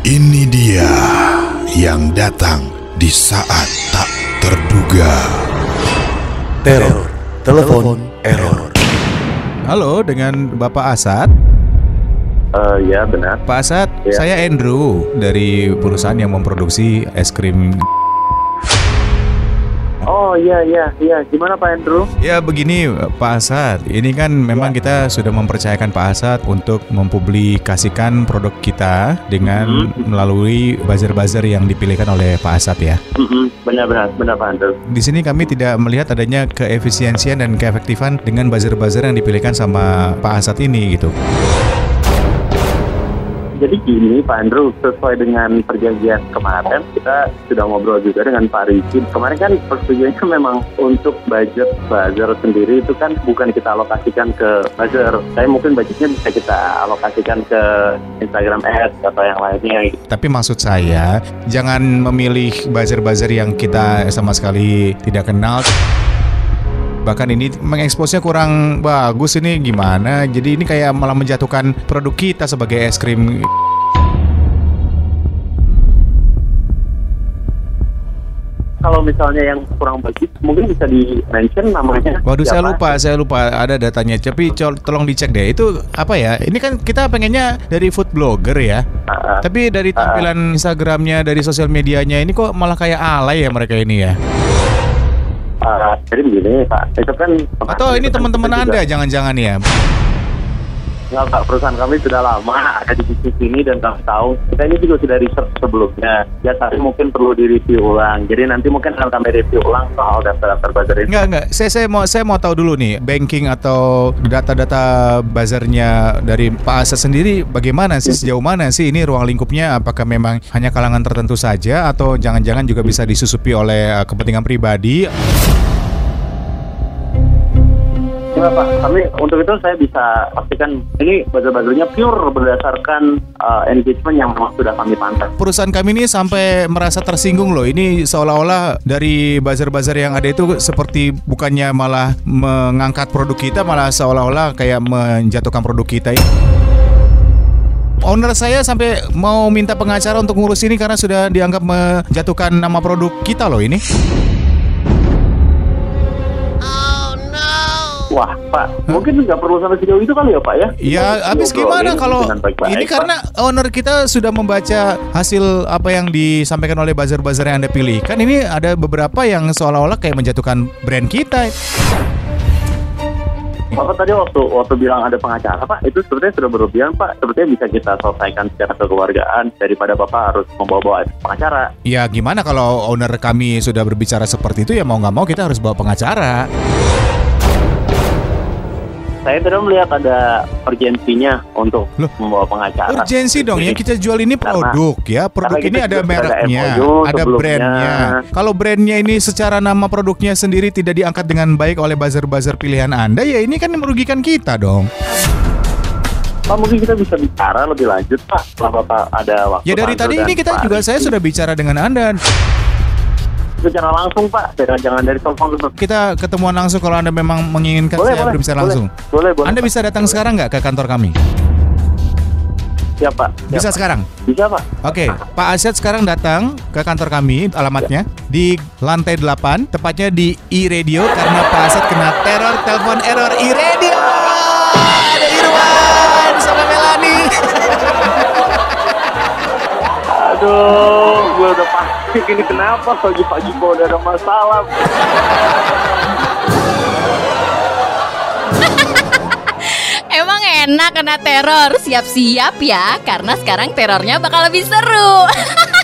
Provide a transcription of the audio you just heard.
Ini dia yang datang di saat tak terduga. Teror, telepon error. Halo, dengan Bapak Asad. Ya benar. Pak Asad, Ya. saya Andrew dari perusahaan yang memproduksi es krim. Oh iya. Gimana Pak Andrew? Ya begini Pak Asad, ini kan memang kita sudah mempercayakan Pak Asad untuk mempublikasikan produk kita dengan melalui buzzer-buzzer yang dipilihkan oleh Pak Asad ya. Benar Pak Andrew. Di sini kami tidak melihat adanya keefisiensian dan keefektifan dengan buzzer-buzzer yang dipilihkan sama Pak Asad ini gitu. Jadi gini Pak Andrew, sesuai dengan perjanjian kemarin kita sudah ngobrol juga dengan Pak Rizky. Kemarin kan persetujuannya memang untuk budget buzzer sendiri itu kan bukan kita alokasikan ke buzzer. Tapi mungkin budgetnya bisa kita alokasikan ke Instagram Ads atau yang lainnya. Tapi maksud saya, jangan memilih buzzer-buzzer yang kita sama sekali tidak kenal. Bahkan ini mengeksposnya kurang bagus, ini gimana? Jadi ini kayak malah menjatuhkan produk kita sebagai es krim. Kalau misalnya yang kurang bagus, mungkin bisa di-mention namanya. Waduh, siapa? saya lupa ada datanya. Tapi tolong dicek deh. Itu apa ya? Ini kan kita pengennya dari food blogger ya. Tapi dari tampilan Instagramnya, dari sosial medianya ini kok malah kayak alay ya mereka ini ya. Jadi begini Pak, itu kan Atau ini teman-teman Anda jangan-jangan ya? Enggak Pak, perusahaan kami sudah lama ada di bisnis ini dan kami tahu kita ini juga sudah research sebelumnya. Ya tapi mungkin perlu direview ulang. Jadi nanti mungkin akan kami review ulang soal daftar-daftar buzzer ini. Enggak. Saya mau tahu dulu nih, banking atau data-data buzzernya dari Pak Asad sendiri bagaimana sih, sejauh mana sih ini ruang lingkupnya? Apakah memang hanya kalangan tertentu saja atau jangan-jangan juga bisa disusupi oleh kepentingan pribadi? Enggak Pak, kami untuk itu saya bisa pastikan ini buzzer-buzzernya pure berdasarkan engagement yang memang sudah kami pantau. Perusahaan kami ini sampai merasa tersinggung loh. Ini seolah-olah dari buzzer-buzzer yang ada itu seperti bukannya malah mengangkat produk kita, malah seolah-olah kayak menjatuhkan produk kita. Owner saya sampai mau minta pengacara untuk ngurus ini karena sudah dianggap menjatuhkan nama produk kita loh ini. Wah Pak, mungkin nggak perlu sampai sejauh itu kali ya Pak ya? Ya, habis gimana kalau ini karena owner kita sudah membaca hasil apa yang disampaikan oleh buzzer-buzzer yang Anda pilih. Kan ini ada beberapa yang seolah-olah kayak menjatuhkan brand kita. Bapak tadi waktu bilang ada pengacara Pak, itu sepertinya sudah berlebihan Pak. Sepertinya bisa kita selesaikan secara kekeluargaan daripada Bapak harus membawa pengacara. Ya gimana kalau owner kami sudah berbicara seperti itu, ya mau nggak mau kita harus bawa pengacara. Saya tidak melihat ada urgensinya untuk membawa pengacara. Urgensi dong, yang kita jual ini produk ya. Produk ini ada mereknya, ada brandnya. Kalau brandnya ini secara nama produknya sendiri tidak diangkat dengan baik oleh buzzer-buzzer pilihan Anda, ya ini kan merugikan kita dong. Pak, mungkin kita bisa bicara lebih lanjut Pak, kalau Bapak ada waktu. Ya dari tadi ini kita juga saya sudah bicara dengan Anda. Secara langsung Pak, jangan dari telepon dulu. Kita ketemuan langsung kalau Anda memang menginginkan. Saya berbicara langsung. Boleh. Anda bisa datang sekarang nggak ke kantor kami? Siap Pak. Bisa sekarang? Bisa Pak. Oke, Pak Asad sekarang datang ke kantor kami. Alamatnya di lantai 8, tepatnya di iRadio, karena Pak Asad kena teror telepon error iRadio. Ada Irwan sama Melani. Aduh, gue udah pasti ini kenapa pagi-pagi gue udah ada masalah. Emang enak kena teror, siap-siap ya, karena sekarang terornya bakal lebih seru.